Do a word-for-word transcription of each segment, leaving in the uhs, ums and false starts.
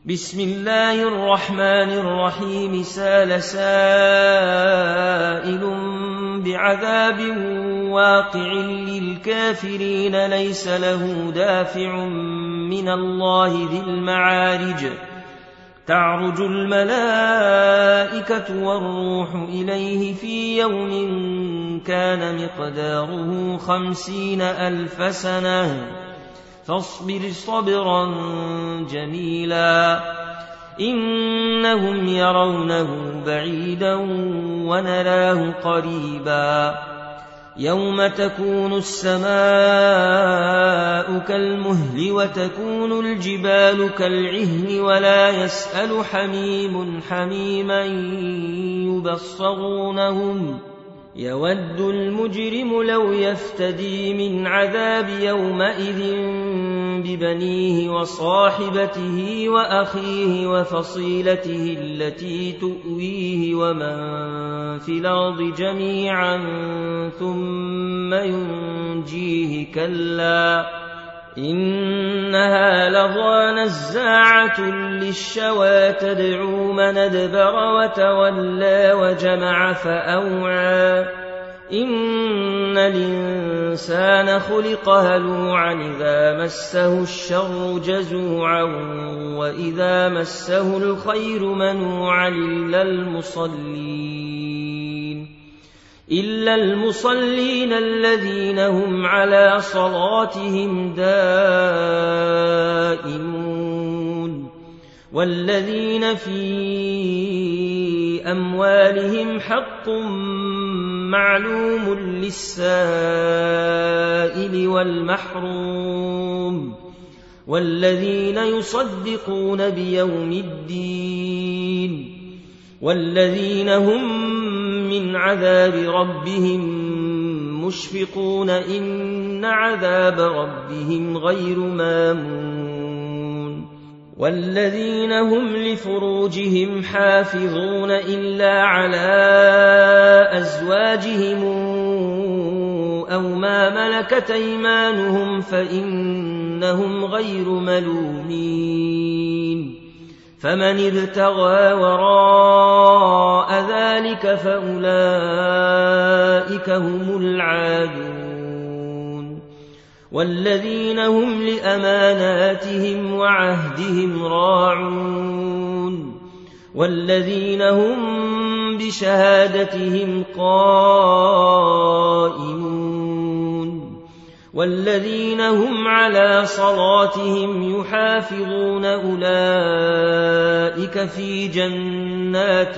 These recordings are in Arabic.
بسم الله الرحمن الرحيم سال سائل بعذاب واقع للكافرين ليس له دافع من الله ذي المعارج تعرج الملائكة والروح إليه في يوم كان مقداره خمسين ألف سنة فاصبر صبرا جميلا إنهم يرونه بعيدا ونراه قريبا يوم تكون السماء كالمهل وتكون الجبال كالعهن ولا يسأل حميم حميما يبصرونهم يود المجرم لو يفتدي من عذاب يومئذ ببنيه وصاحبته وأخيه وفصيلته التي تؤويه ومن في الأرض جميعا ثم ينجيه كلا إنها لظى نزاعة للشوى تدعو من أدبر وتولى وجمع فأوعى إن الإنسان خلق هلوعا إذا مسه الشر جزوعا وإذا مسه الخير منوعا إلا المصلين إلا المصلين الذين هم على صلاتهم دائمون والذين في أموالهم حق معلوم للسائل والمحروم والذين يصدقون بيوم الدين والذين هم من عذاب ربهم مشفقون إن عذاب ربهم غير مامون والذين هم لفروجهم حافظون إلا على أزواجهم أو ما ملكت أيمانهم فإنهم غير ملومين فمن ابتغى وراء ذلك فأولئك هم العادون والذين هم لأماناتهم وعهدهم راعون والذين هم بشهادتهم قائمون والذين هم على صلاتهم يحافظون أولئك في جنات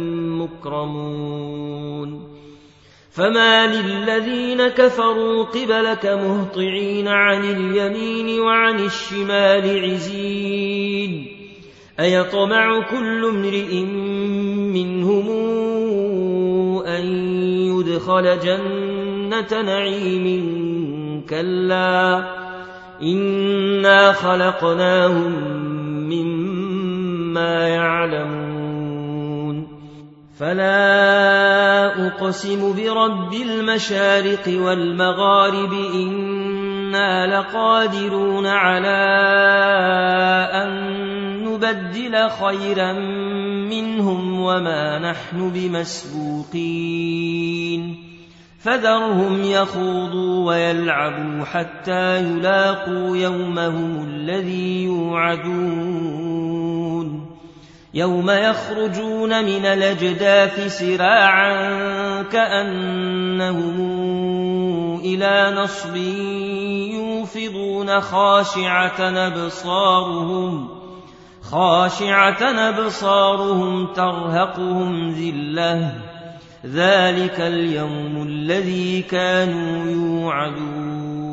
مكرمون فما للذين كفروا قبلك مهطعين عن اليمين وعن الشمال عزين أيطمع كل امرئ منهم أن يدخل جنة نعيم كلا إنا خلقناهم مما يعلمون فلا أقسم برب المشارق والمغارب إنا لقادرون على أن نبدل خيرا منهم وما نحن بمسبوقين فذرهم يخوضوا ويلعبوا حتى يلاقوا يومهم الذي يوعدون يوم يخرجون من الأجداث سراعا كأنهم إلى نصب يوفضون خاشعة أبصارهم خاشعة أبصارهم ترهقهم ذلة ذلك اليوم الذي كانوا يوعدون